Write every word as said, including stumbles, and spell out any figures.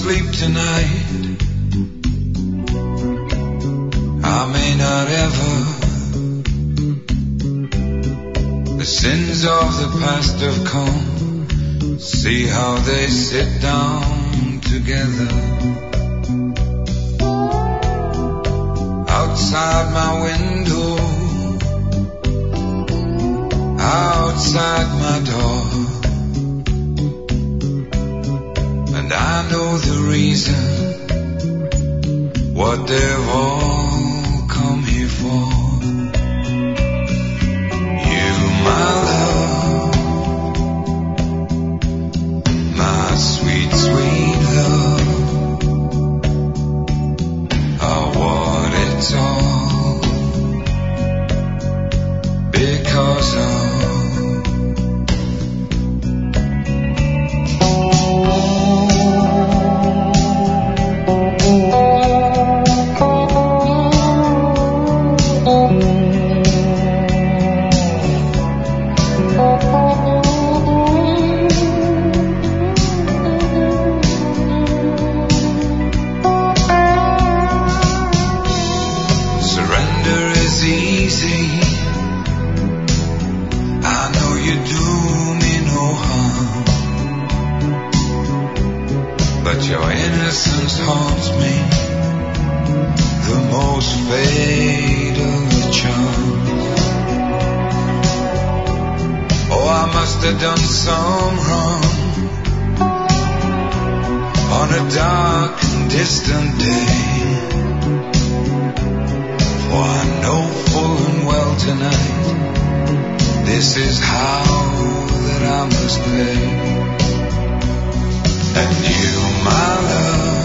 sleep tonight. I may not ever. The sins of the past have come. See how they sit down together. Outside my window, outside my door, and I know the reason, what they've all come here for. You, my love, my sweet, sweet love, are what it's all because of. Your innocence haunts me, the most fatal of charms. Oh, I must have done some wrong on a dark and distant day, for I know full and well tonight, this is how that I must pay. And you, my love,